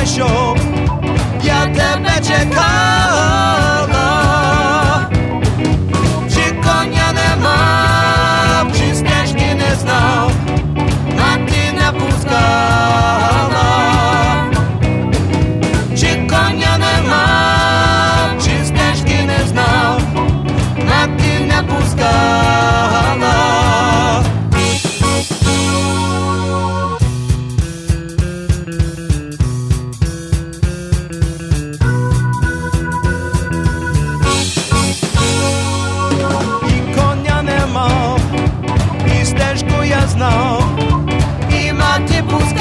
прийшов, я тебе чекала. Чи коня не мав, чи стежки не знав, а ти не пускала. Чи коня не мав, чи стежки не знав, а ти не пускала. Знав, і мати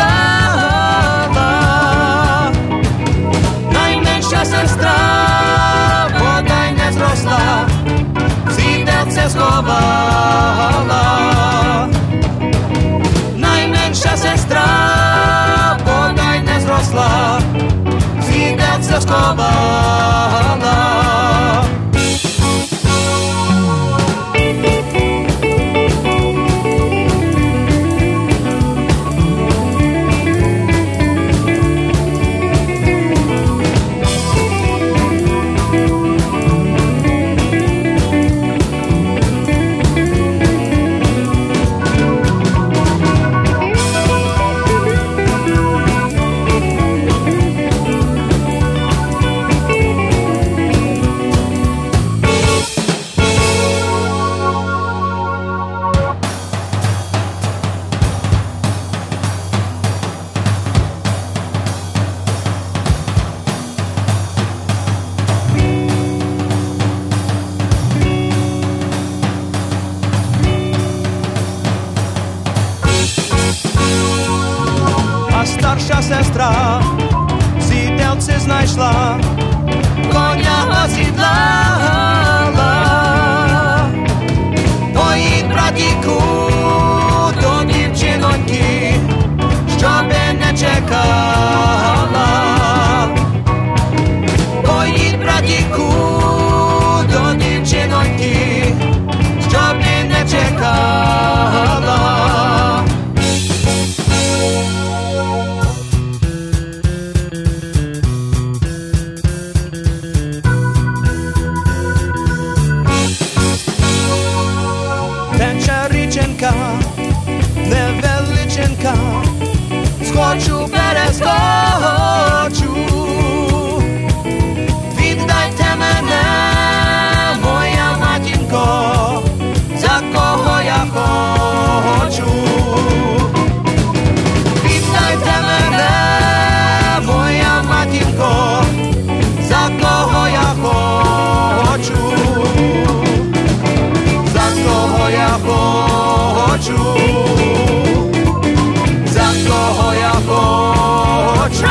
пускала. Найменша сестра бодай не зросла, сідельце сховала. Найменша сестра бодай не зросла, сідельце сховала. Старша сестра сідельце знайшла, коня осідлала. Поїдь, братіку, до дівчиноньки, щоби не чекала. Поїдь, братіку, до дівчиноньки, щоби не чекала. Невеличенька, схочу, перескочу. Віддайте мене, моя матінко, за кого я хочу. Віддайте мене, моя матінко, за кого я хочу. За кого я хочу. За кого я хочу.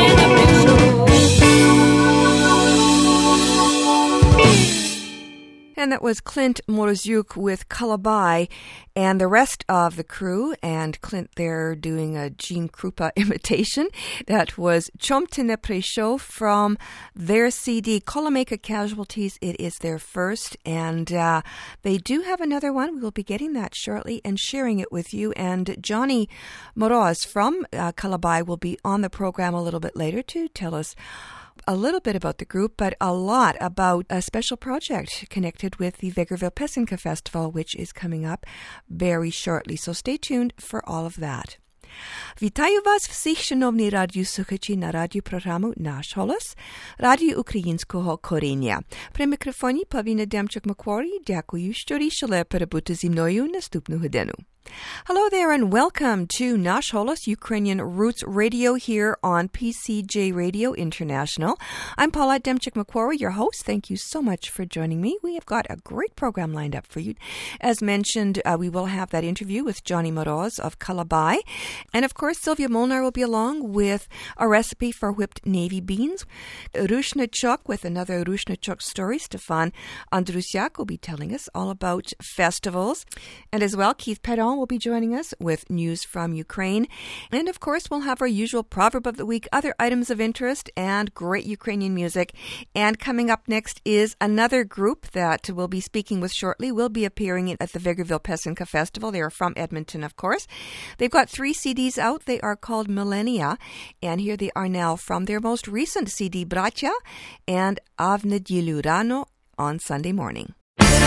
And that was Clint Moroziuk with Calabai and the rest of the crew, and Clint there doing a Gene Krupa imitation. That was Chomtine Presho from their CD Kolomeka Casualties. It is their first, and they do have another one. We will be getting that shortly and sharing it with you. And Johnny Moroz from Calabai will be on the program a little bit later to tell us a little bit about the group, but a lot about a special project connected with the Vegreville Pesinka Festival, which is coming up very shortly. So stay tuned for all of that. Вітаю вас всіх, шановні радіослухачі, на радіопрограму «Наш голос» Радіо Українського коріння. При мікрофоні Павліна Демчук-Макварі. Дякую, що рішили перебути зі мною наступну годину. Hello there and welcome to Nash Holos Ukrainian Roots Radio here on PCJ Radio International. I'm Paula Demchik-Macquarie, your host. Thank you so much for joining me. We have got a great program lined up for you. As mentioned, we will have that interview with Johnny Moroz of Calabai. And of course, Sylvia Molnar will be along with a recipe for whipped navy beans. Rushnachuk with another Rushnachuk story. Stefan Andrusiak will be telling us all about festivals. And as well, Keith Perron Laurent will be joining us with news from Ukraine. And of course, we'll have our usual proverb of the week, other items of interest, and great Ukrainian music. And coming up next is another group that we'll be speaking with shortly. We'll be appearing at the Vegreville Pesinka Festival. They are from Edmonton, of course. They've got 3 CDs out. They are called Millennia. And here they are now from their most recent CD, Bracia, and A v Nedjelju Rano on Sunday morning.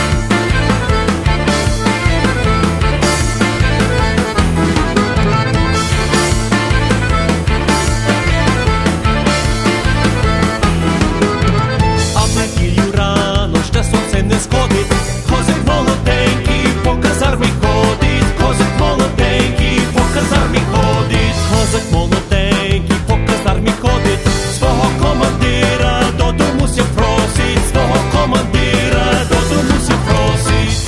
Рано ще сонце не сходить, козак молоденький по казармі ходить, козак молоденький по казармі ходить, козак молоденький по казармі ходить, свого командира додому ся просить, свого командира додому ся просить.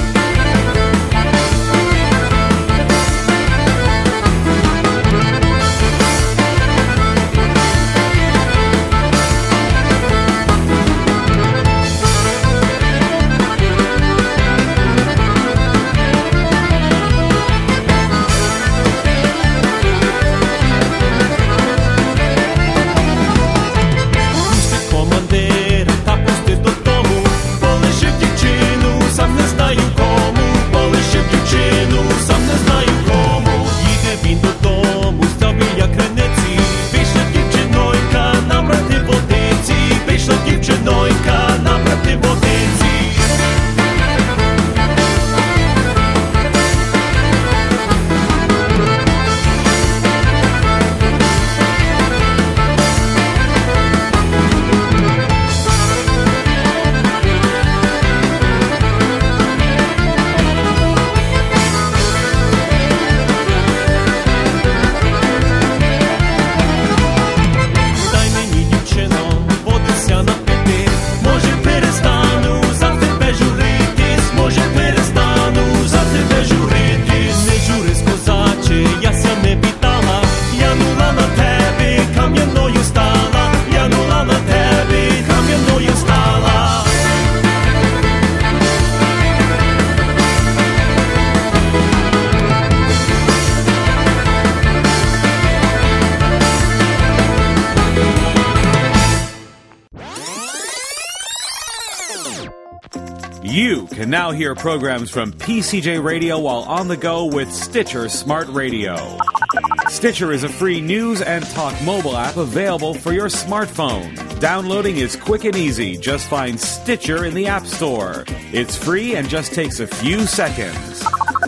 You can now hear programs from PCJ Radio while on the go with Stitcher Smart Radio. Stitcher is a free news and talk mobile app available for your smartphone. Downloading is quick and easy. Just find Stitcher in the App Store. It's free and just takes a few seconds.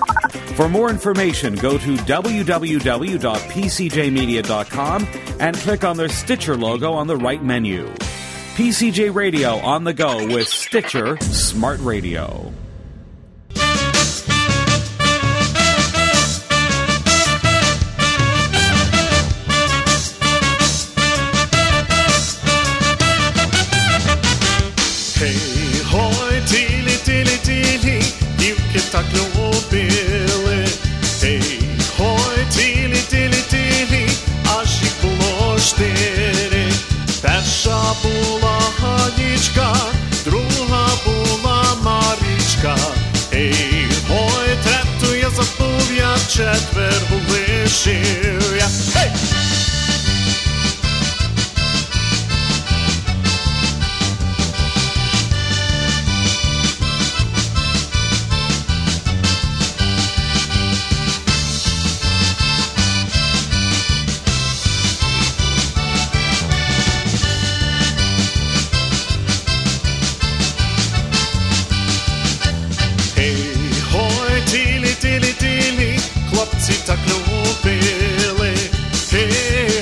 For more information, go to www.pcjmedia.com and click on their Stitcher logo on the right menu. PCJ Radio on the go with Stitcher Smart Radio. Hej, hoj, tili, tili, tili, dівки так любили. Hej, hoj, tili, tili, tili, аж їх було 4. Перша була Ганічка, друга була Марічка. Ей, ой, третю я забув, я четвергу лишив я. Ей! Хлопці так любили,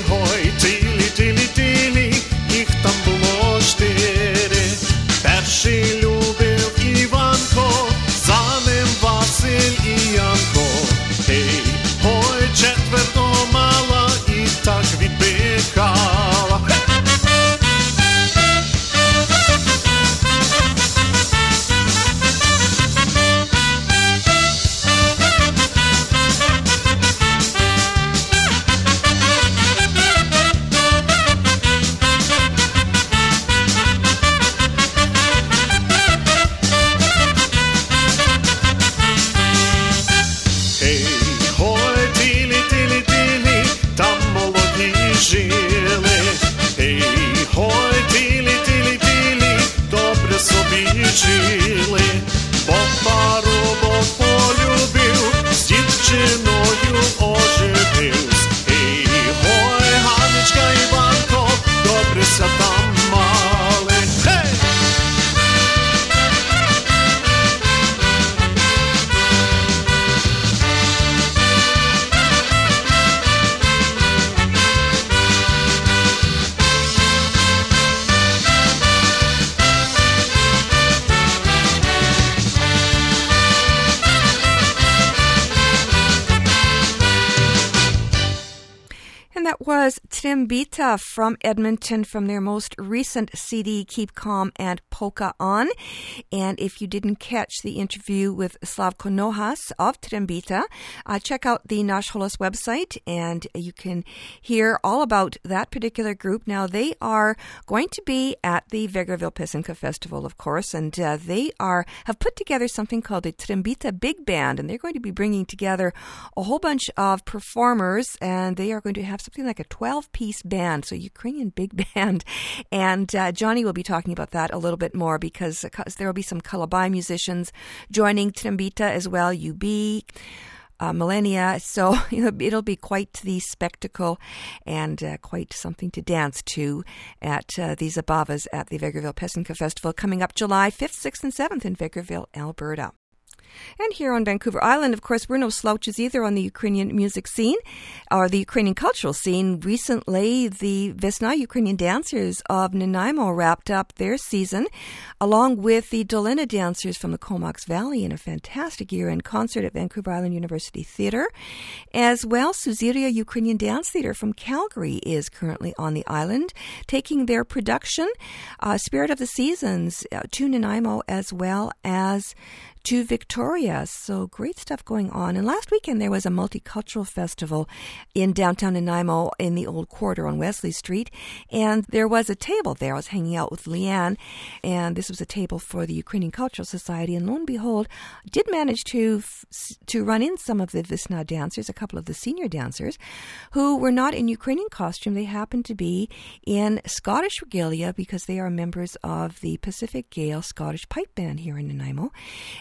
that was Trembita from Edmonton from their most recent CD, Keep Calm and Polka On. And if you didn't catch the interview with Slavko Nohas of Trembita, check out the Nash Holos website and you can hear all about that particular group. Now, they are going to be at the Vegreville Pesenka Festival, of course, and they have put together something called the Trembita Big Band, and they're going to be bringing together a whole bunch of performers, and they are going to have something like a 12-piece band, so Ukrainian big band. And Johnny will be talking about that a little bit more because there will be some Kalabai musicians joining Trembita as well, UB, Millennia. So it'll be quite the spectacle and quite something to dance to at the Zabavas at the Vegreville Pesenka Festival coming up July 5th, 6th, and 7th in Vegreville, Alberta. And here on Vancouver Island, of course, we're no slouches either on the Ukrainian music scene or the Ukrainian cultural scene. Recently, the Vesna Ukrainian dancers of Nanaimo wrapped up their season, along with the Dolina dancers from the Comox Valley in a fantastic year-end concert at Vancouver Island University Theatre. As well, Suziria Ukrainian Dance Theatre from Calgary is currently on the island, taking their production, Spirit of the Seasons, to Nanaimo as well as to Victoria. So great stuff going on. And last weekend there was a multicultural festival in downtown Nanaimo in the Old Quarter on Wesley Street. And there was a table there. I was hanging out with Leanne, and this was a table for the Ukrainian Cultural Society. And lo and behold, did manage to run in some of the Vesna dancers, a couple of the senior dancers, who were not in Ukrainian costume. They happened to be in Scottish regalia because they are members of the Pacific Gale Scottish Pipe Band here in Nanaimo.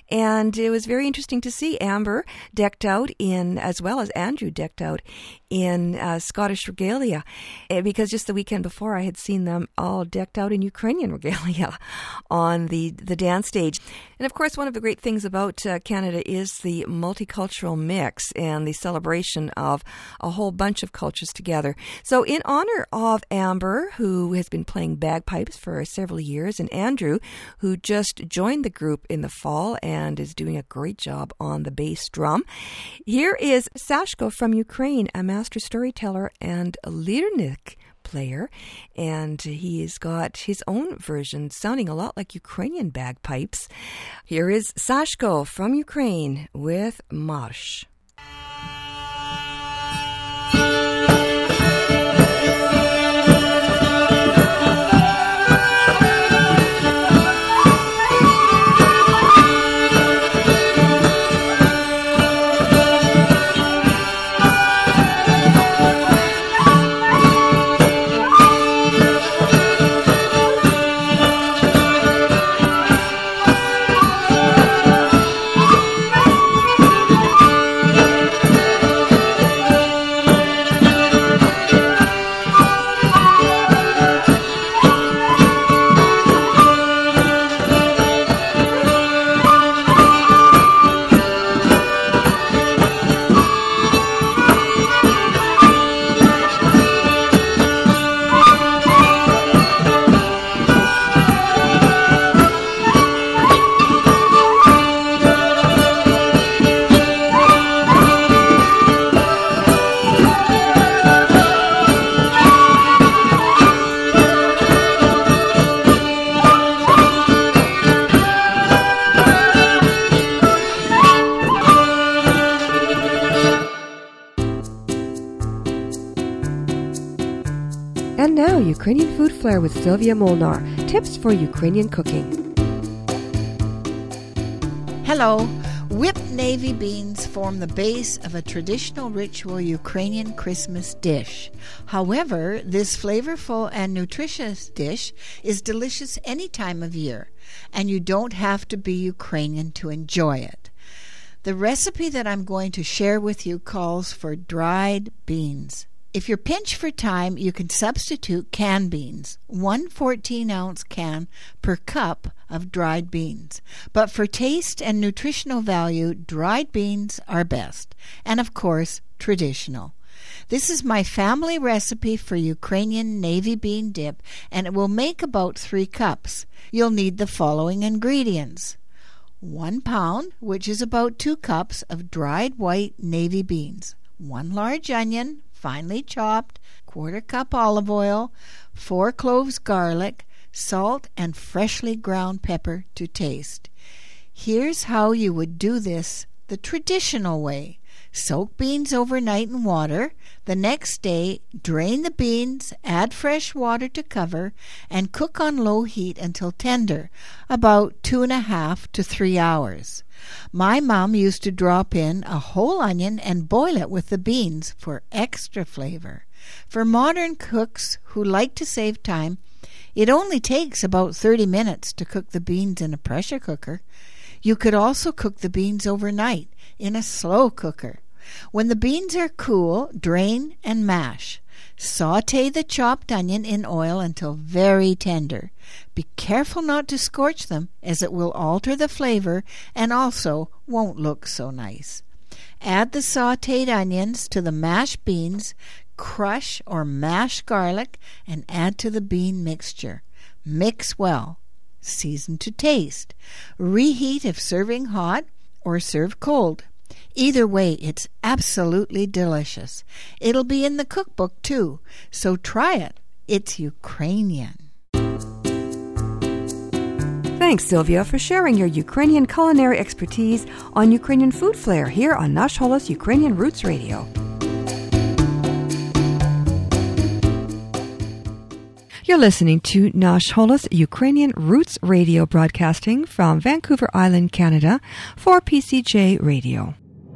And it was very interesting to see Amber decked out in, as well as Andrew decked out in Scottish regalia, because just the weekend before I had seen them all decked out in Ukrainian regalia on the dance stage. And of course, one of the great things about Canada is the multicultural mix and the celebration of a whole bunch of cultures together. So in honor of Amber, who has been playing bagpipes for several years, and Andrew, who just joined the group in the fall and is doing a great job on the bass drum, here is Sashko from Ukraine, a master storyteller and lyrnik player, and he's got his own version sounding a lot like Ukrainian bagpipes. Here is Sashko from Ukraine with Marsh. And now, Ukrainian Food Flair with Sylvia Molnar. Tips for Ukrainian cooking. Hello. Whipped navy beans form the base of a traditional ritual Ukrainian Christmas dish. However, this flavorful and nutritious dish is delicious any time of year, and you don't have to be Ukrainian to enjoy it. The recipe that I'm going to share with you calls for dried beans. If you're pinched for time, you can substitute canned beans, 1 14-ounce can per cup of dried beans. But for taste and nutritional value, dried beans are best, and of course, traditional. This is my family recipe for Ukrainian navy bean dip, and it will make about 3 cups. You'll need the following ingredients: 1 pound, which is about 2 cups of dried white navy beans, 1 large onion, finely chopped, 1/4 cup olive oil, 4 cloves garlic, salt, and freshly ground pepper to taste. Here's how you would do this the traditional way. Soak beans overnight in water. The next day, drain the beans, add fresh water to cover, and cook on low heat until tender, about 2.5 to 3 hours. My mom used to drop in a whole onion and boil it with the beans for extra flavor. For modern cooks who like to save time, it only takes about 30 minutes to cook the beans in a pressure cooker. You could also cook the beans overnight in a slow cooker. When the beans are cool, drain and mash. Sauté the chopped onion in oil until very tender. Be careful not to scorch them, as it will alter the flavor and also won't look so nice. Add the sautéed onions to the mashed beans, crush or mash garlic, and add to the bean mixture. Mix well. Season to taste. Reheat if serving hot or serve cold. Either way, it's absolutely delicious. It'll be in the cookbook too, so try it. It's Ukrainian. Thanks, Sylvia, for sharing your Ukrainian culinary expertise on Ukrainian Food Flair here on Nash Holos Ukrainian Roots Radio. You're listening to Nash Holos Ukrainian Roots Radio, broadcasting from Vancouver Island, Canada, for PCJ Radio.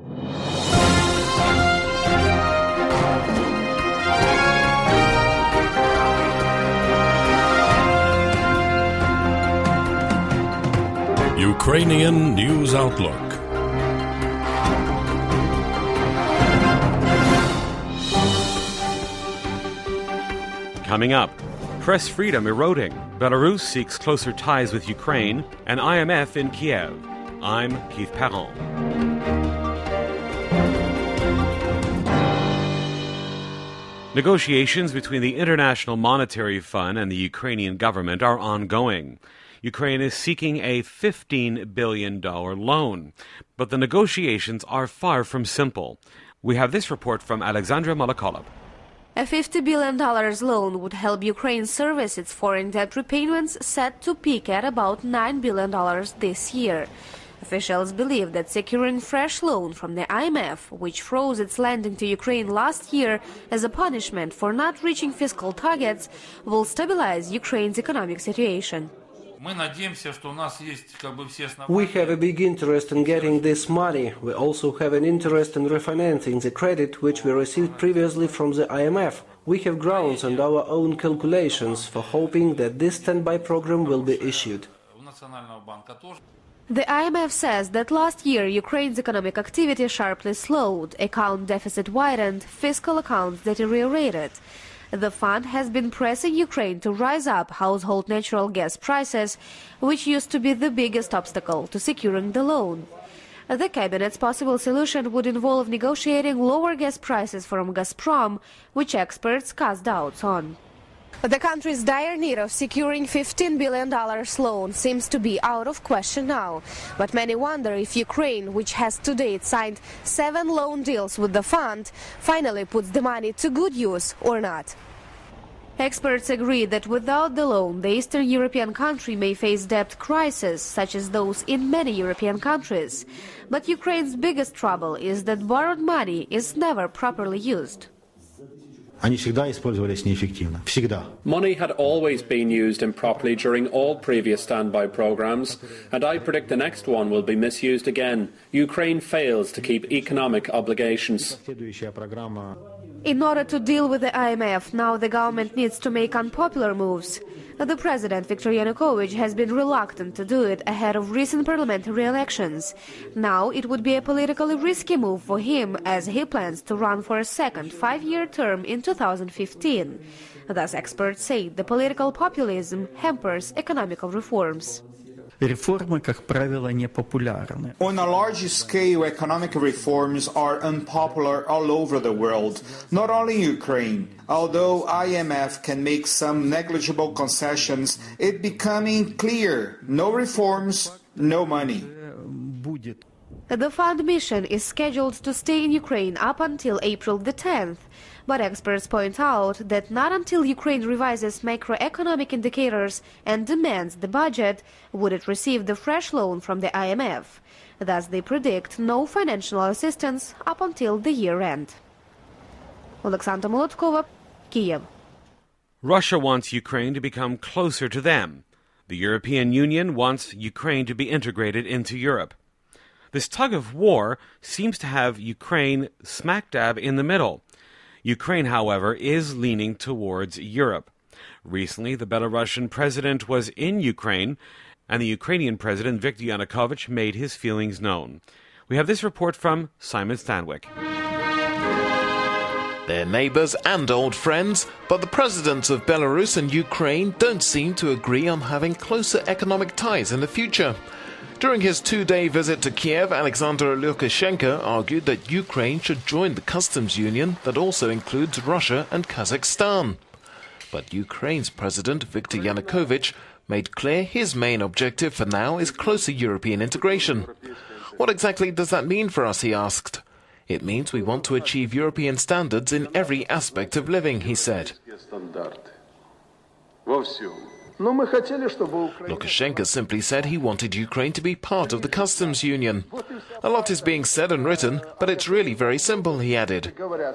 Ukrainian News Outlook. Coming up, press freedom eroding. Belarus seeks closer ties with Ukraine, and IMF in Kiev. I'm Keith Perron. Negotiations between the International Monetary Fund and the Ukrainian government are ongoing. Ukraine is seeking a $15 billion loan, but the negotiations are far from simple. We have this report from Alexandra Malakolov. A $50 billion loan would help Ukraine service its foreign debt repayments, set to peak at about $9 billion this year. Officials believe that securing fresh loan from the IMF, which froze its lending to Ukraine last year as a punishment for not reaching fiscal targets, will stabilize Ukraine's economic situation. We have a big interest in getting this money. We also have an interest in refinancing the credit which we received previously from the IMF. We have grounds and our own calculations for hoping that this standby program will be issued. The IMF says that last year Ukraine's economic activity sharply slowed, account deficit widened, fiscal accounts deteriorated. The fund has been pressing Ukraine to rise up household natural gas prices, which used to be the biggest obstacle to securing the loan. The cabinet's possible solution would involve negotiating lower gas prices from Gazprom, which experts cast doubts on. The country's dire need of securing $15 billion loan seems to be out of question now. But many wonder if Ukraine, which has to date signed 7 loan deals with the fund, finally puts the money to good use or not. Experts agree that without the loan, the Eastern European country may face debt crises, such as those in many European countries. But Ukraine's biggest trouble is that borrowed money is never properly used. Money had always been used improperly during all previous standby programs, and I predict the next one will be misused again. Ukraine fails to keep economic obligations. In order to deal with the IMF, now the government needs to make unpopular moves. The president, Viktor Yanukovych, has been reluctant to do it ahead of recent parliamentary elections. Now it would be a politically risky move for him, as he plans to run for a second 5-year term in 2015. Thus, experts say the political populism hampers economical reforms. On a large scale, economic reforms are unpopular all over the world, not only in Ukraine. Although IMF can make some negligible concessions, it's becoming clear: no reforms, no money. The fund mission is scheduled to stay in Ukraine up until April the 10th, but experts point out that not until Ukraine revises macroeconomic indicators and demands the budget would it receive the fresh loan from the IMF. Thus, they predict no financial assistance up until the year end. Alexandra Molotkova, Kiev. Russia wants Ukraine to become closer to them. The European Union wants Ukraine to be integrated into Europe. This tug of war seems to have Ukraine smack dab in the middle. Ukraine, however, is leaning towards Europe. Recently, the Belarusian president was in Ukraine, and the Ukrainian president, Viktor Yanukovych, made his feelings known. We have this report from Simon Stanwyck. They're neighbours and old friends, but the presidents of Belarus and Ukraine don't seem to agree on having closer economic ties in the future. During his 2-day visit to Kiev, Alexander Lukashenko argued that Ukraine should join the customs union that also includes Russia and Kazakhstan. But Ukraine's president, Viktor Yanukovych, made clear his main objective for now is closer European integration. What exactly does that mean for us, he asked. It means we want to achieve European standards in every aspect of living, he said. Lukashenko simply said he wanted Ukraine to be part of the customs union. A lot is being said and written, but it's really very simple, he added.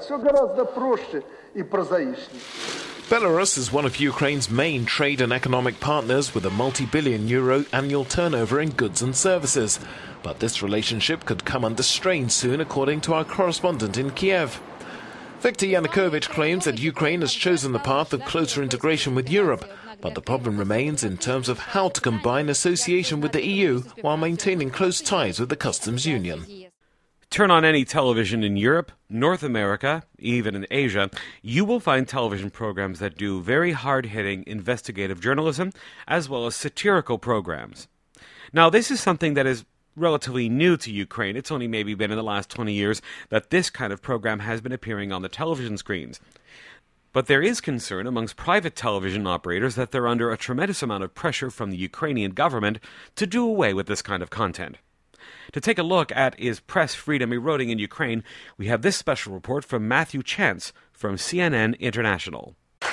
Belarus is one of Ukraine's main trade and economic partners with a multi-billion euro annual turnover in goods and services. But this relationship could come under strain soon, according to our correspondent in Kiev. Viktor Yanukovych claims that Ukraine has chosen the path of closer integration with Europe, but the problem remains in terms of how to combine association with the EU while maintaining close ties with the customs union. Turn on any television in Europe, North America, even in Asia, you will find television programs that do very hard-hitting investigative journalism as well as satirical programs. Now, this is something that is relatively new to Ukraine. It's only maybe been in the last 20 years that this kind of program has been appearing on the television screens. But there is concern amongst private television operators that they're under a tremendous amount of pressure from the Ukrainian government to do away with this kind of content. To take a look at is press freedom eroding in Ukraine, we have this special report from Matthew Chance from CNN International.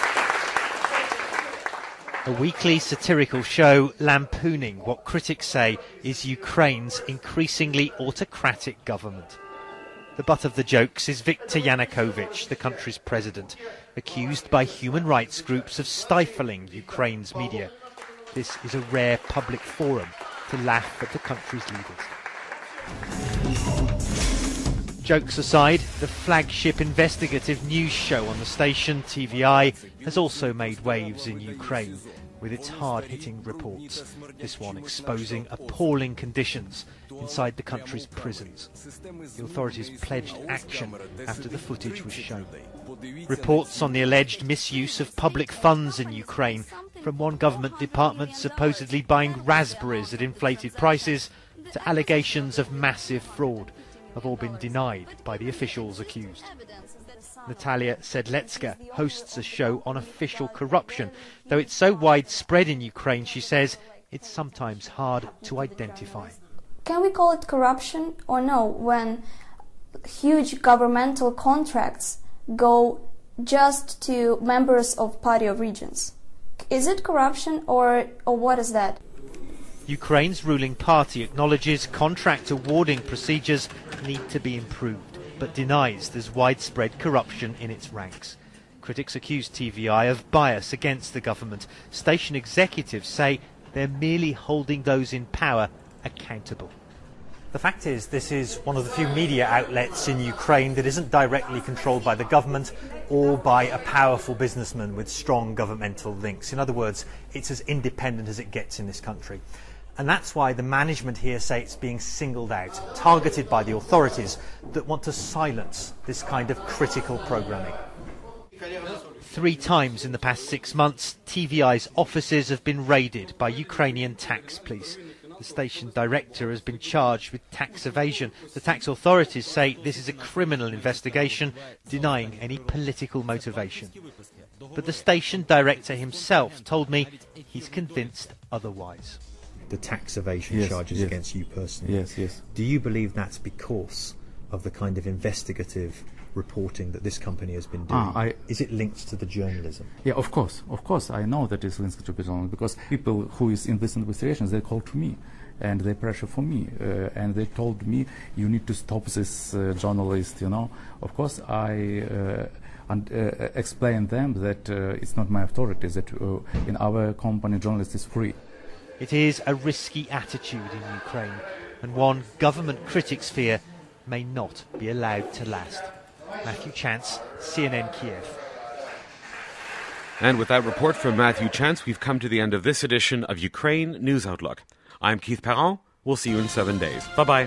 A weekly satirical show lampooning what critics say is Ukraine's increasingly autocratic government. The butt of the jokes is Viktor Yanukovych, the country's president, accused by human rights groups of stifling Ukraine's media. This is a rare public forum to laugh at the country's leaders. Jokes aside, the flagship investigative news show on the station, TVI, has also made waves in Ukraine with its hard-hitting reports, this one exposing appalling conditions inside the country's prisons. The authorities pledged action after the footage was shown. Reports on the alleged misuse of public funds in Ukraine, from one government department supposedly buying raspberries at inflated prices to allegations of massive fraud, have all been denied by the officials accused. Natalia Sedletska hosts a show on official corruption. Though it's so widespread in Ukraine, she says, it's sometimes hard to identify. Can we call it corruption or no, when huge governmental contracts go just to members of Party of Regions? Is it corruption or what is that? Ukraine's ruling party acknowledges contract awarding procedures need to be improved, but denies there's widespread corruption in its ranks. Critics accuse TVI of bias against the government. Station executives say they're merely holding those in power accountable. The fact is, this is one of the few media outlets in Ukraine that isn't directly controlled by the government or by a powerful businessman with strong governmental links. In other words, it's as independent as it gets in this country. And that's why the management here say it's being singled out, targeted by the authorities that want to silence this kind of critical programming. 3 times in the past 6 months, TVI's offices have been raided by Ukrainian tax police. The station director has been charged with tax evasion. The tax authorities say this is a criminal investigation, denying any political motivation. But the station director himself told me he's convinced otherwise. the tax evasion charges against you personally. Yes. Do you believe that's because of the kind of investigative reporting that this company has been doing? Is it linked to the journalism? Yeah, of course. I know that it's linked to the journalism, because people who is in this investigation, they called to me and they pressure for me, and they told me, you need to stop this journalist, Of course, I explained them that it's not my authority, that in our company journalist is free. It is a risky attitude in Ukraine, and one government critics fear may not be allowed to last. Matthew Chance, CNN Kiev. And with that report from Matthew Chance, we've come to the end of this edition of Ukraine News Outlook. I'm Keith Parent. We'll see you in 7 days. Bye-bye.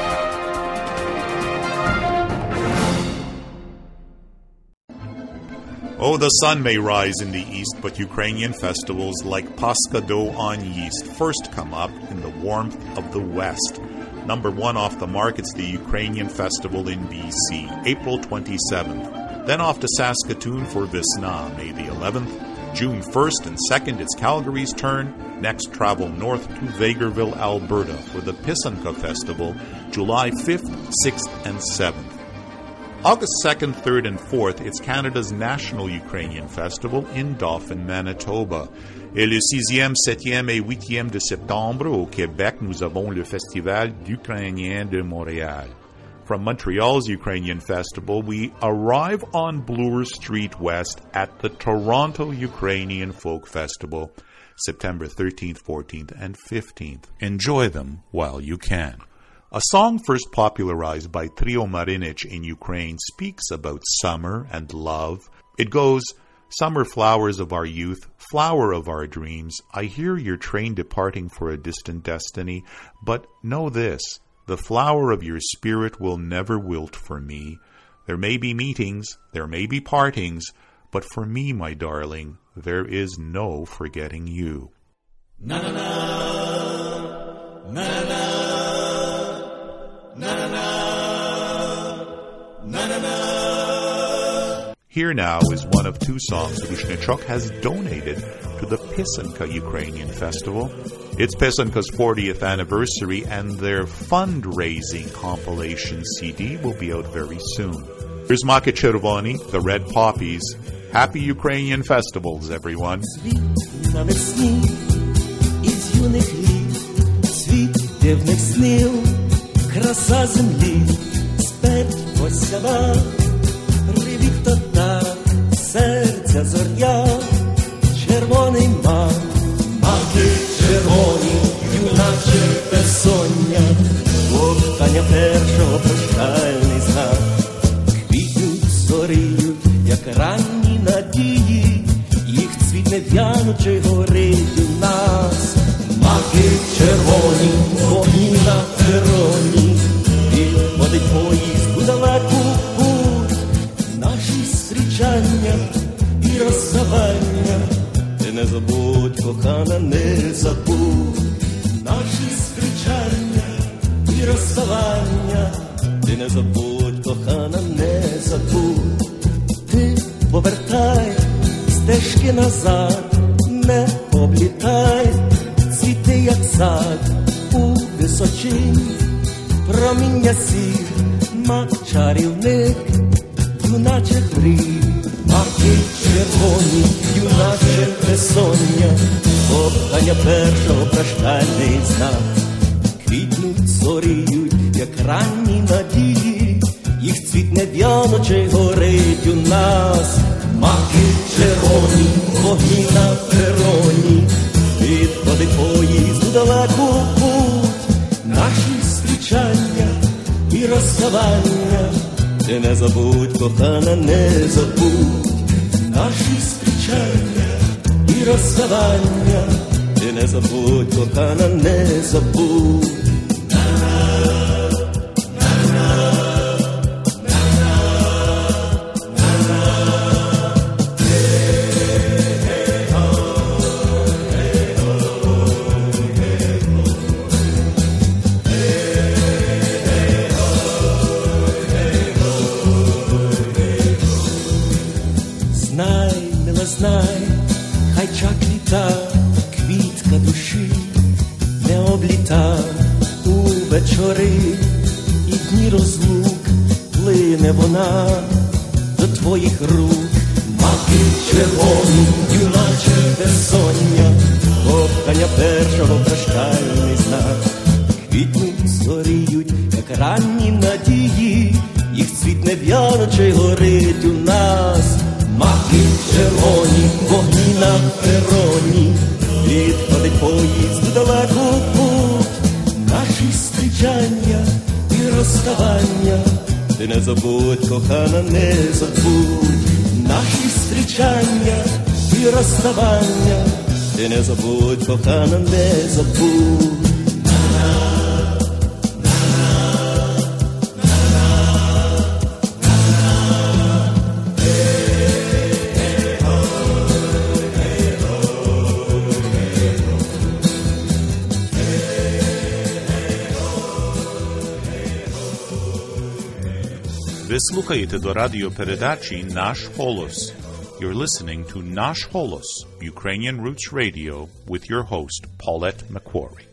Oh, the sun may rise in the east, but Ukrainian festivals like Pascha do on yeast first come up in the warmth of the west. Number 1 off the mark, it's the Ukrainian Festival in BC, April 27th. Then off to Saskatoon for Vesna, May the 11th. June 1st and 2nd, it's Calgary's turn. Next, travel north to Vegreville, Alberta for the Pisanka Festival, July 5th, 6th, and 7th. August 2nd, 3rd, and 4th, it's Canada's National Ukrainian Festival in Dauphin, Manitoba. Et le 6e, 7e et 8e de septembre, au Québec, nous avons le Festival d'Ukrainien de Montréal. From Montreal's Ukrainian Festival, we arrive on Bloor Street West at the Toronto Ukrainian Folk Festival, September 13th, 14th, and 15th. Enjoy them while you can. A song first popularized by Trio Marinic in Ukraine speaks about summer and love. It goes, "Summer flowers of our youth, flower of our dreams, I hear your train departing for a distant destiny, but know this, the flower of your spirit will never wilt for me. There may be meetings, there may be partings, but for me, my darling, there is no forgetting you." Na na na, na na na, na na na, na na na. Here now is one of 2 songs Lushnichuk has donated to the Pisanka Ukrainian Festival. It's Pisanka's 40th anniversary, and their fundraising compilation CD will be out very soon. Here's Maki Chervoni, the Red Poppies. Happy Ukrainian festivals, everyone. Краса землі, сперть посява, привіт та серця зоря, червоний мак, маки червоні, юначе безсоння, ковтання першого прощальний знак, квітнуть, зоріють, як ранні надії, їх цвіт не в'янучи горить у нас. Маки червоні, вогні на пероні, відводить поїзд у далеку путь. Наші зустрічання і розставання, ти не забудь, кохана, не забудь. Наші зустрічання і розставання, ти не забудь, кохана, не забудь. Ти повертай стежки назад, не облітай, цвіти, як сад, у височині, проміння сір, мак чарівник, юначе грій, маки червоні, юначе безсоння, ковтання першого прощальний знак, квітнуть, зоріють, як ранні надії, їх цвіт не в'яноче горить у нас, маки червоні, вогні на пероні, відходить поїзд у далеку путь. Наші зустрічання і розставання, ти не забудь, кохана, не забудь. Наші зустрічання і розставання, ти не забудь, кохана, не забудь. Знай, хай чак літа, квітка душі, не розлук плине вона до твоїх рук. Маки червоні, юначе безсоння, кохання першого прощальний знак. Квітнуть, зоріють, як ранні надії, їх цвіт не в'яноче горить у нас. Маки червоні, вогні на пероні, відходить поїзд в далеку путь. Наші зустрічання і розставання, ти не забудь, кохана, не забудь. Наші зустрічання і розставання, ти не забудь, кохана, не забудь. Ви слухаєте до радіопередачі «Наш голос». You're listening to Nash Holos, Ukrainian Roots Radio, with your host, Paulette McQuarrie.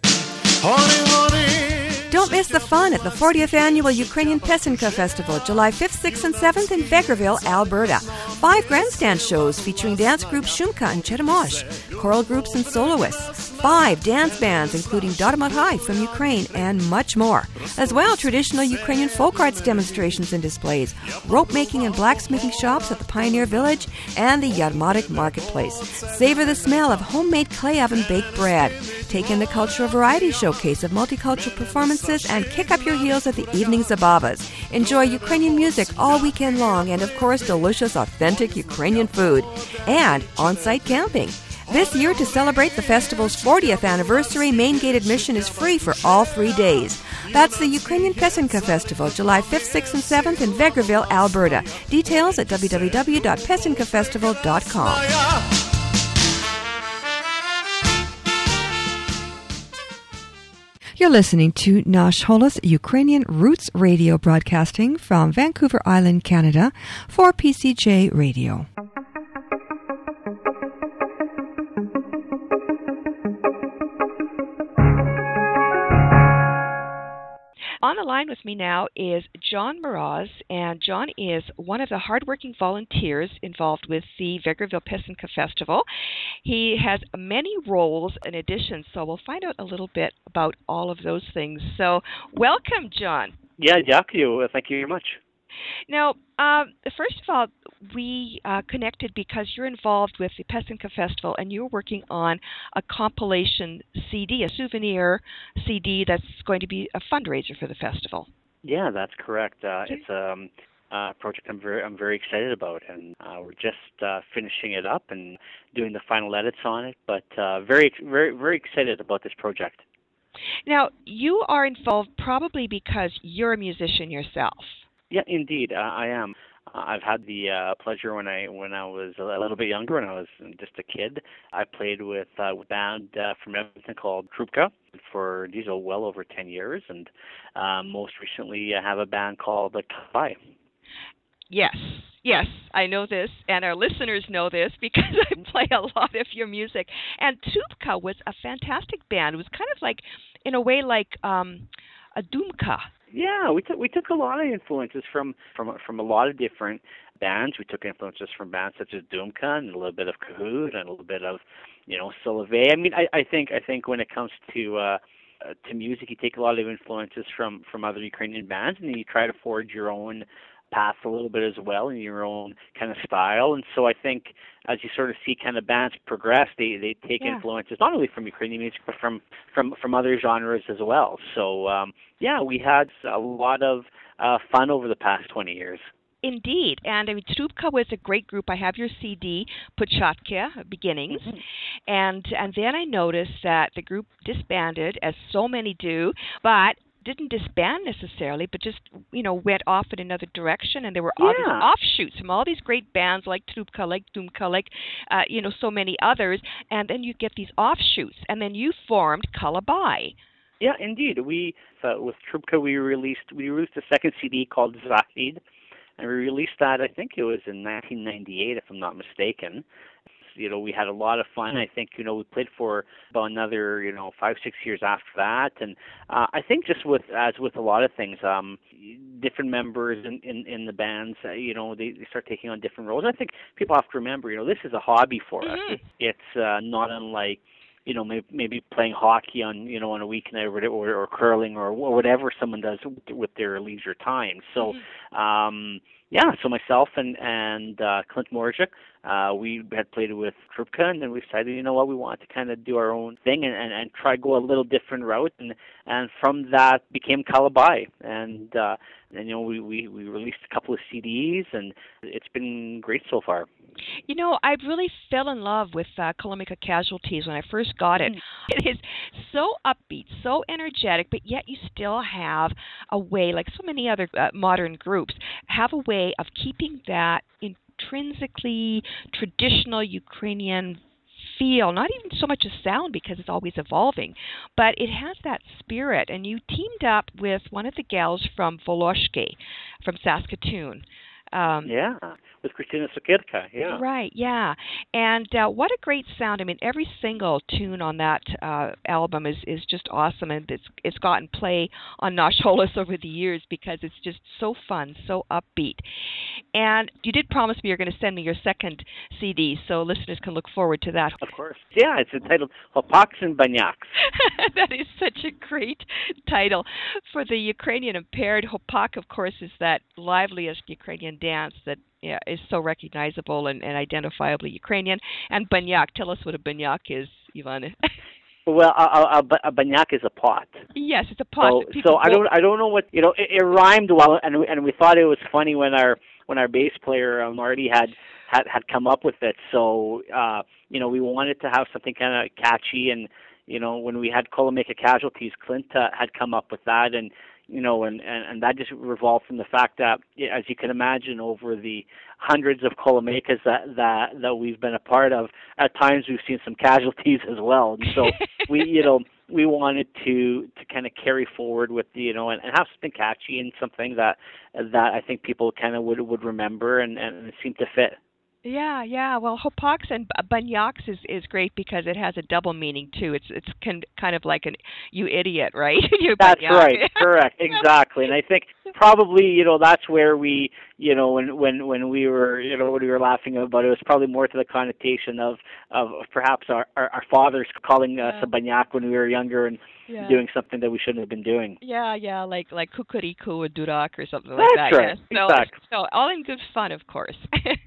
Don't miss the fun at the 40th Annual Ukrainian Pesinka Festival, July 5th, 6th, and 7th in Vegreville, Alberta. 5 grandstand shows featuring dance groups Shumka and Cheremosh, choral groups and soloists, 5 dance bands including Dodamot High from Ukraine, and much more. As well, traditional Ukrainian folk arts demonstrations and displays, rope making and blacksmithing shops at the Pioneer Village, and the Yarmatik Marketplace. Savor the smell of homemade clay oven baked bread. Take in the cultural variety showcase of multicultural performances and kick up your heels at the evening Zabavas. Enjoy Ukrainian music all weekend long and, of course, delicious, authentic Ukrainian food. And on-site camping. This year, to celebrate the festival's 40th anniversary, main gate admission is free for all 3 days. That's the Ukrainian Pesinka Festival, July 5th, 6th, and 7th in Vegreville, Alberta. Details at www.pesinkafestival.com. You're listening to Nash Holos, Ukrainian Roots Radio, broadcasting from Vancouver Island, Canada, for PCJ Radio. On the line with me now is John Mraz, and John is one of the hardworking volunteers involved with the Vegreville Pesinka Festival. He has many roles in addition, so we'll find out a little bit about all of those things. So, welcome, John. Yeah, дякую. Thank you very much. Now, first of all, we connected because you're involved with the Pesinka Festival and you're working on a compilation CD, a souvenir CD that's going to be a fundraiser for the festival. Yeah, that's correct. It's a project I'm very excited about, and we're just finishing it up and doing the final edits on it. But very excited about this project. Now, you are involved probably because you're a musician yourself. Yeah, indeed, I am. I've had the pleasure when I was a little bit younger, when I was just a kid. I played with a band from Edmonton called Trubka for these are well over 10 years, and most recently I have a band called the Kai. Yes, I know this, and our listeners know this because I play a lot of your music. And Trubka was a fantastic band. It was kind of like, in a way, like a Dumka. Yeah, we took a lot of influences from a lot of different bands. We took influences from bands such as Dumka and a little bit of Kahoot and a little bit of, Solovey. I mean, I think when it comes to music, you take a lot of influences from other Ukrainian bands, and then you try to forge your own path a little bit as well in your own kind of style. And so I think as you sort of see kind of bands progress, they take influences not only from Ukrainian music but from other genres as well. So we had a lot of fun over the past 20 years. Indeed, and I mean, Trubka was a great group. I have your CD, Puchatka, Beginnings, and then I noticed that the group disbanded, as so many do, but didn't disband necessarily, but just, went off in another direction, and there were all these offshoots from all these great bands like Trubka, like Dumka, like, so many others, and then you get these offshoots, and then you formed Kalabai. Yeah, indeed. With Trubka, we released a second CD called Zahid, and we released that, I think it was in 1998, if I'm not mistaken. we had a lot of fun. I think, we played for about another, 5-6 years after that. And I think just as with a lot of things, different members in the bands, they start taking on different roles. I think people have to remember, this is a hobby for us. It's not unlike, maybe playing hockey on a weeknight or curling or whatever someone does with their leisure time. So, so myself and Clint Morzik, we had played with Trubka, and then we decided, we wanted to kind of do our own thing and try go a little different route, and from that became Calabai, and we released a couple of CDs, and it's been great so far. I really fell in love with Kalamika Casualties when I first got it. It is so upbeat, so energetic, but yet you still have a way, like so many other modern groups, have a way of keeping that intrinsically traditional Ukrainian feel, not even so much a sound because it's always evolving, but it has that spirit. And you teamed up with one of the gals from Voloshki, from Saskatoon. With Christina Sokirka, yeah. Right, yeah. And what a great sound. I mean, every single tune on that album is just awesome, and it's gotten play on Nosh Holos over the years because it's just so fun, so upbeat. And you did promise me you're going to send me your second CD, so listeners can look forward to that. Of course. Yeah, it's entitled Hopaks and Banyaks. That is such a great title. For the Ukrainian impaired, Hopak, of course, is that liveliest Ukrainian dance that is so recognizable and identifiably Ukrainian. And banyak, tell us what a banyak is, Ivan. Well, a banyak is a pot. Yes, it's a pot. So I don't know what it rhymed well, and we thought it was funny when our bass player Marty had come up with it. So we wanted to have something kind of catchy, and when we had Kalamika Casualties, Clint had come up with that, and that just revolved from the fact that, as you can imagine, over the hundreds of Kalamikas that we've been a part of, at times we've seen some casualties as well. And so we wanted to kind of carry forward with and have something catchy and something that I think people kind of would remember and it seemed to fit. Yeah. Well, Hopaks and Banyaks is great because it has a double meaning too. It's kind of like you idiot, right? That's right. Correct. Exactly. And I think probably that's where we when we were laughing about it was probably more to the connotation of perhaps our fathers calling us a banyak when we were younger and doing something that we shouldn't have been doing. Yeah, like kukuriku or durak or something like that. That's right. Yeah. Exactly. So all in good fun, of course.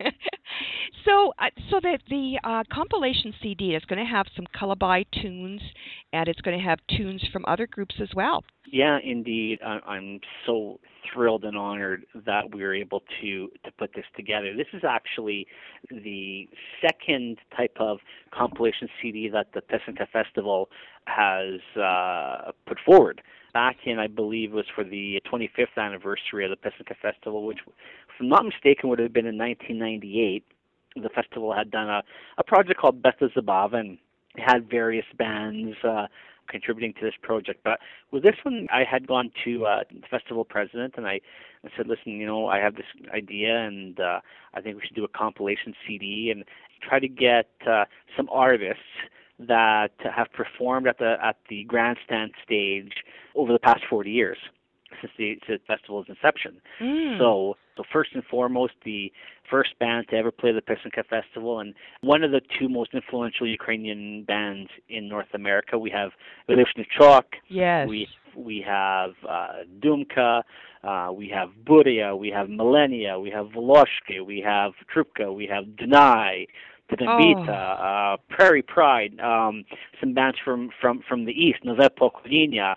So the compilation CD is going to have some Calabai tunes, and it's going to have tunes from other groups as well. Yeah, indeed. I'm so thrilled and honored that we were able to put this together. This is actually the second type of compilation CD that the Pesanka Festival has put forward. Back in, I believe, was for the 25th anniversary of the Pesanka Festival, which, if I'm not mistaken, would have been in 1998. The festival had done a project called Best of Zabava, and it had various bands contributing to this project. But with this one, I had gone to the festival president, and I said, listen, I have this idea, and I think we should do a compilation CD and try to get some artists that have performed at the grandstand stage over the past 40 years since the festival's inception. So first and foremost, the first band to ever play the Pesanka Festival, and one of the two most influential Ukrainian bands in North America. We have Elishnichok. Yes. We have Dumka. We have Buria. We have Millennia. We have Voloshki. We have Trubka. We have Dunai. Tadambita, Prairie Pride, some bands from the east, Nove Pokolenia,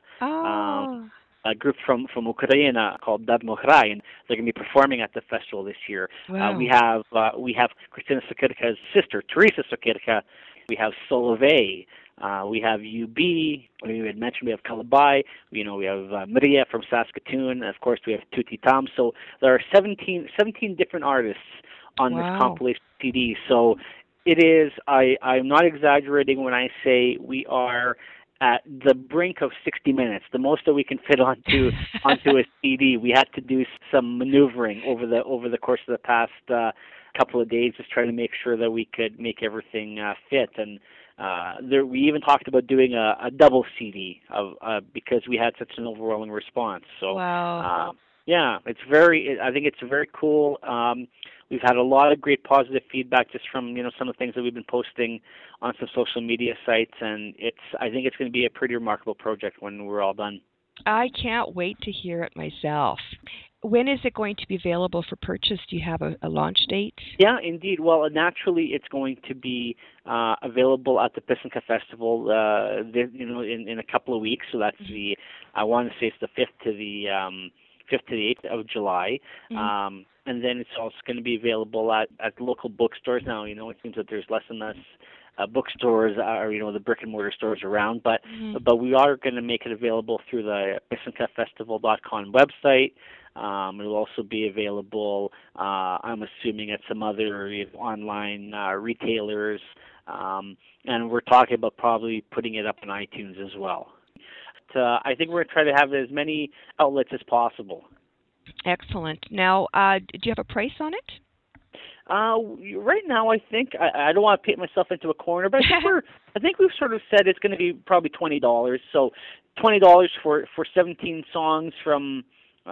a group from Ukraine called Dad Mohrai, and they're going to be performing at the festival this year. Wow. We have Christina Sokirka's sister, Teresa Sokirka. We have Solovey. We have UB. We had mentioned we have Calabai. We have Maria from Saskatoon. And of course, we have Tuti Tam. So there are 17 different artists on this compilation CD. So it is, I'm not exaggerating when I say we are at the brink of 60 minutes, the most that we can fit onto a CD. We had to do some maneuvering over the course of the past couple of days, just trying to make sure that we could make everything fit. And we even talked about doing a double CD because we had such an overwhelming response. So wow. Yeah, I think it's very cool. We've had a lot of great positive feedback just from some of the things that we've been posting on some social media sites, and I think it's going to be a pretty remarkable project when we're all done. I can't wait to hear it myself. When is it going to be available for purchase? Do you have a launch date? Yeah, indeed. Well, naturally, it's going to be available at the Pissinka Festival, in a couple of weeks. So that's I want to say it's the 5th to the 8th of July. And then it's also going to be available at local bookstores. Now, it seems that there's less and less bookstores or the brick and mortar stores around, but we are going to make it available through the PissinkaFestival.com website. It'll also be available, I'm assuming, at some other online retailers, and we're talking about probably putting it up on iTunes as well. I think we're going to try to have as many outlets as possible. Excellent. Now, do you have a price on it? Right now, I think I don't want to paint myself into a corner, but I think we've sort of said it's going to be probably $20. So $20 for 17 songs from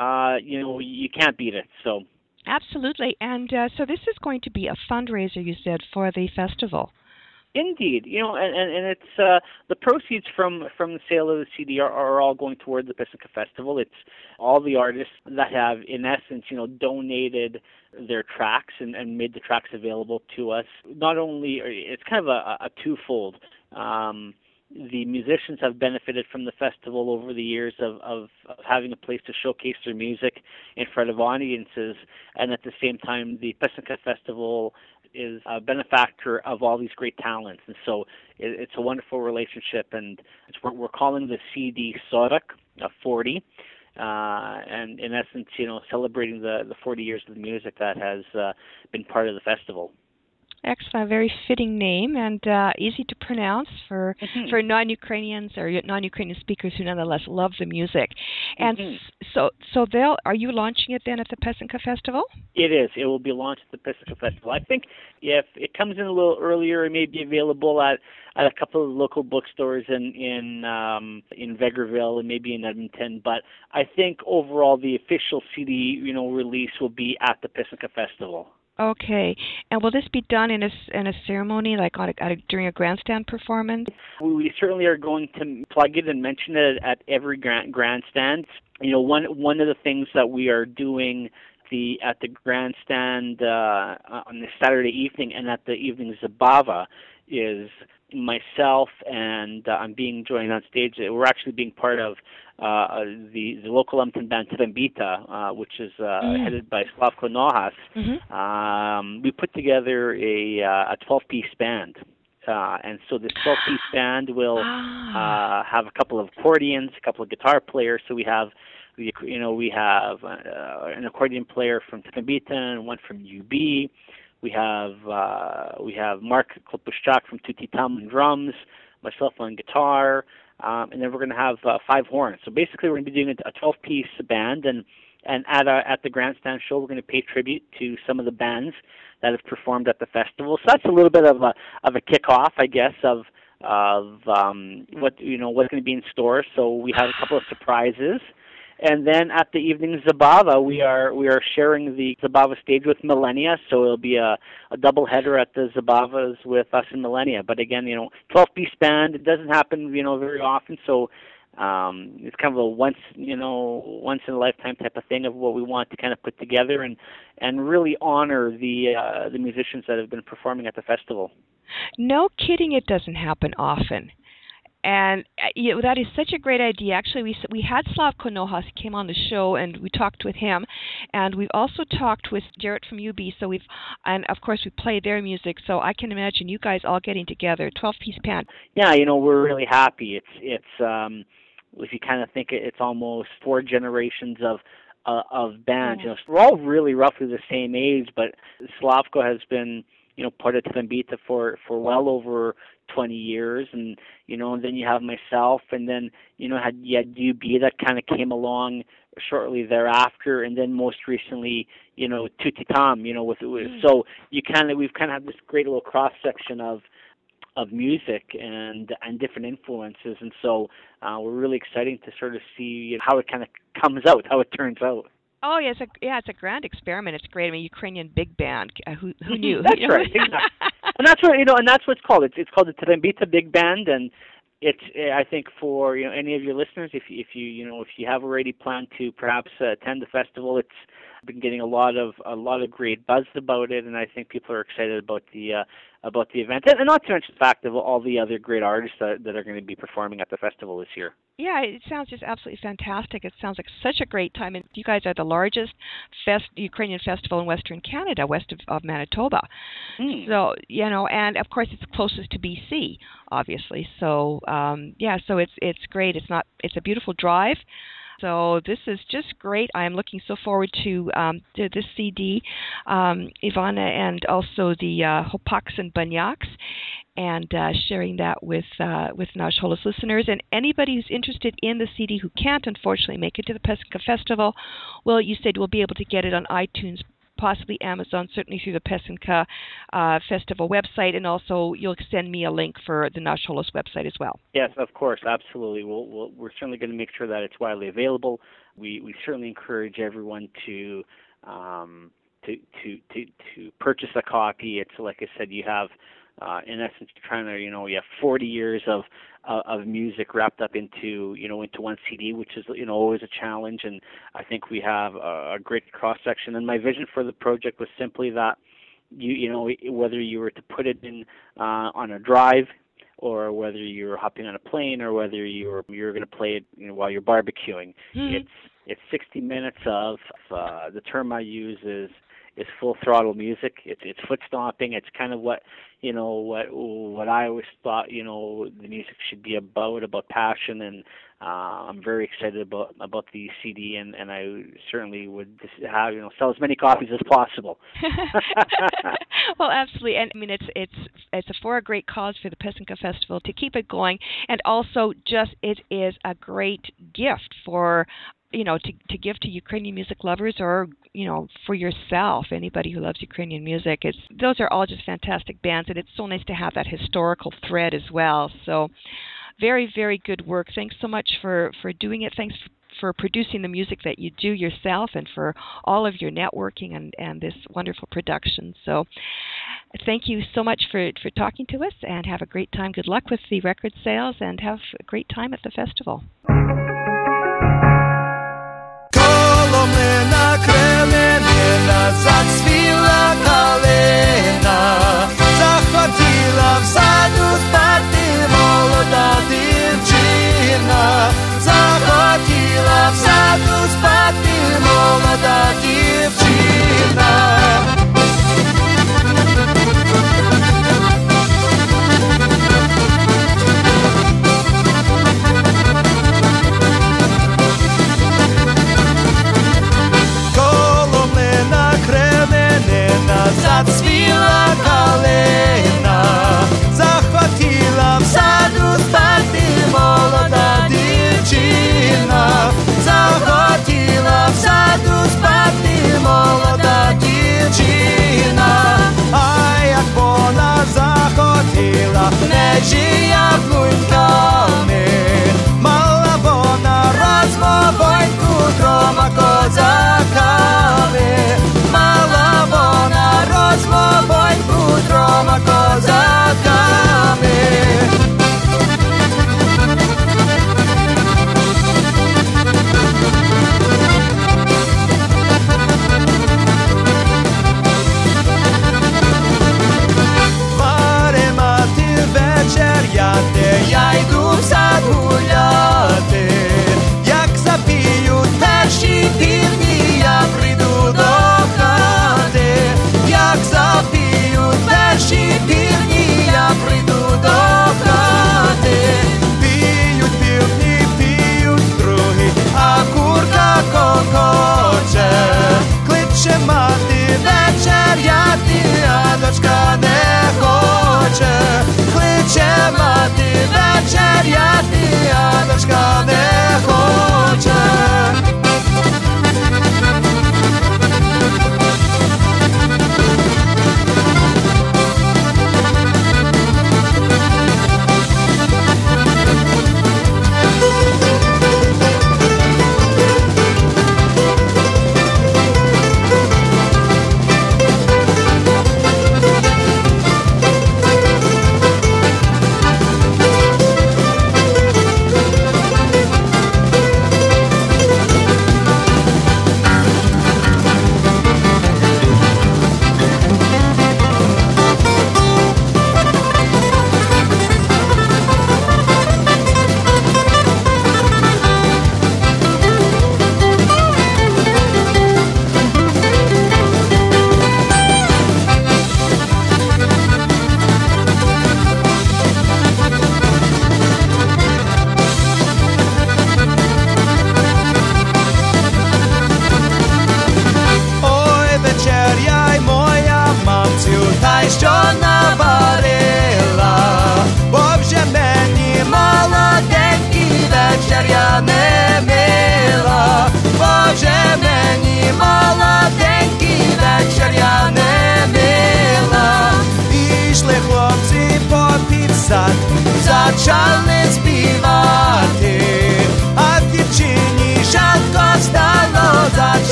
you can't beat it. So absolutely. And so this is going to be a fundraiser, you said, for the festival. Indeed, and it's the proceeds from the sale of the CD are all going toward the Pissinka Festival. It's all the artists that have, in essence, donated their tracks and made the tracks available to us. Not only it's kind of a twofold. The musicians have benefited from the festival over the years of having a place to showcase their music in front of audiences, and at the same time, the Pissinka Festival is a benefactor of all these great talents, and so it's a wonderful relationship, and we're calling the CD Sorak 40, and in essence, celebrating the 40 years of the music that has been part of the festival. Excellent, very fitting name and easy to pronounce for non-Ukrainians or non-Ukrainian speakers who nonetheless love the music. And so are you launching it then at the Pissinka Festival? It is. It will be launched at the Pissinka Festival. I think if it comes in a little earlier, it may be available at a couple of local bookstores in Vegreville and maybe in Edmonton. But I think overall the official CD release will be at the Pissinka Festival. Okay, and will this be done in a ceremony, like during a grandstand performance? We certainly are going to plug it and mention it at every grandstand. One of the things that we are doing at the grandstand on this Saturday evening and at the evening Zabava is myself and I'm being joined on stage. We're actually being part of the local Edmonton band Trembita, which is headed by Slavko Nohas. We put together a 12-piece band. And so this 12-piece band will have a couple of accordions, a couple of guitar players. So we have an accordion player from Trembita and one from UB. We have Mark Klopushchak from Tutti Tam on drums, myself on guitar, and then we're going to have 5 horns. So basically, we're going to be doing a 12-piece band, and at the grandstand show, we're going to pay tribute to some of the bands that have performed at the festival. So that's a little bit of a kickoff, I guess, of what's going to be in store. So we have a couple of surprises. And then at the evening Zabava, we are sharing the Zabava stage with Millennia, so it'll be a double header at the Zabavas with us and Millennia. But again, 12-piece band, it doesn't happen, very often, so it's kind of a once in a lifetime type of thing of what we want to kind of put together and really honor the musicians that have been performing at the festival. No kidding, it doesn't happen often. And that is such a great idea. Actually, we had Slavko Nohas came on the show, and we talked with him, and we've also talked with Jarrett from UB. And of course we play their music. So I can imagine you guys all getting together, 12-piece band. Yeah, we're really happy. It's if you kind of think it's almost 4 generations of bands. We're all really roughly the same age, but Slavko has been part of Trembita for well over 20 years, and then you have myself, and then you had UB that kind of came along shortly thereafter, and then most recently, Tutti Tom, so we've kind of had this great little cross section of music and different influences, and so we're really excited to sort of see how it kind of comes out, how it turns out. Oh yeah, it's a grand experiment. It's great. I mean, Ukrainian big band. Who knew? That's right, exactly. And that's what and that's what it's called. It's called the Trembita Big Band, and it's I think for any of your listeners, if you have already planned to perhaps attend the festival, it's been getting a lot of great buzz about it, and I think people are excited about the event, and not to mention the fact of all the other great artists that are going to be performing at the festival this year. Yeah, it sounds just absolutely fantastic. It sounds like such a great time, and you guys are the largest Ukrainian festival in Western Canada, west of Manitoba. So and of course it's closest to BC, obviously. So so it's great. It's a beautiful drive. So this is just great. I am looking so forward to this CD, Ivana, and also the Hopaks and Banyaks, and sharing that with Nash Holos listeners. And anybody who's interested in the CD who can't, unfortunately, make it to the Pessinka Festival, well, you said we'll be able to get it on iTunes, possibly Amazon, certainly through the Pessinka Festival website, and also you'll send me a link for the Nash Holos website as well. Yes, of course, absolutely. We're certainly going to make sure that it's widely available. We certainly encourage everyone to purchase a copy. It's like I said, you have in essence trying to you have 40 years of music wrapped up into one CD, which is always a challenge, and I think we have a great cross section. And my vision for the project was simply that whether you were to put it in on a drive, or whether you're hopping on a plane, or whether you're going to play it while you're barbecuing, it's 60 minutes of the term I use is full throttle music. It's foot stomping. It's kind of what I always thought the music should be about passion, and I'm very excited about the CD, and I certainly would have sell as many copies as possible. Well, absolutely, and I mean it's for a great cause for the Pessinka Festival to keep it going, and also it is a great gift for to give to Ukrainian music lovers, or for yourself, anybody who loves Ukrainian music. Those are all just fantastic bands, and it's so nice to have that historical thread as well. So very, very good work. Thanks so much for doing it. Thanks for producing the music that you do yourself, and for all of your networking and this wonderful production. So thank you so much for talking to us, and have a great time. Good luck with the record sales, and have a great time at the festival. Зацвіла калина, захотіла в саду спати молода дівчина, захотіла в саду спати молода дівчина. Зацвіла калина, захотіла в саду спати молода дівчина, захотіла в саду спати молода дівчина. А як вона захотіла межі яблуньками, мала вона розмовоньку двома козаками, мала вона розмовоньку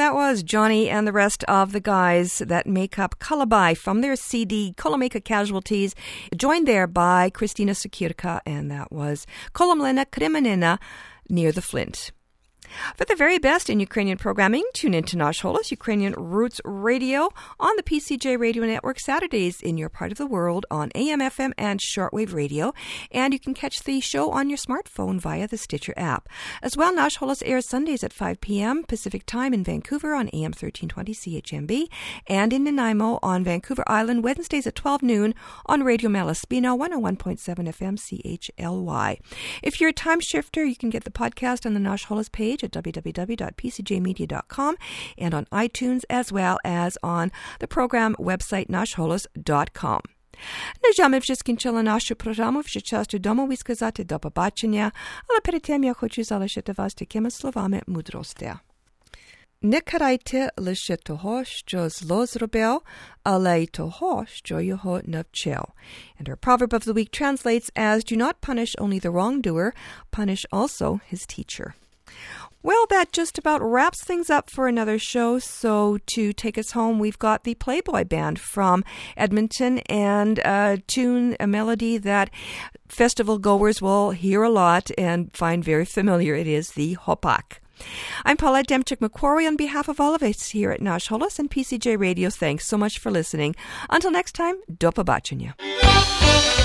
that was Johnny and the rest of the guys that make up Calabai from their CD Kolomeka Casualties, joined there by Christina Sekirka, and that was Kolomlena Kremenina, Near the Flint. For the very best in Ukrainian programming, tune in to Nash Holos, Ukrainian Roots Radio, on the PCJ Radio Network Saturdays in your part of the world on AM, FM, and shortwave radio. And you can catch the show on your smartphone via the Stitcher app. As well, Nash Holos airs Sundays at 5 p.m. Pacific Time in Vancouver on AM 1320 CHMB, and in Nanaimo on Vancouver Island Wednesdays at 12 noon on Radio Malaspina 101.7 FM CHLY. If you're a time shifter, you can get the podcast on the Nash Holos page at www.pcjmedia.com and on iTunes, as well as on the program website nashholos.com. Не жάμε вже скінчила нашу програму, вже час додому сказати до побачення, але перед тим я хочу залишити вас такими словами мудрості. Не карайте лише того, що зло зробив, але й того, що його навчив. And our proverb of the week translates as, do not punish only the wrongdoer, punish also his teacher. Well, that just about wraps things up for another show. So to take us home, we've got the Playboy Band from Edmonton, and a melody that festival goers will hear a lot and find very familiar. It is the Hopak. I'm Paula Demchik-McQuarrie on behalf of all of us here at Nash Holos and PCJ Radio. Thanks so much for listening. Until next time, do побачення.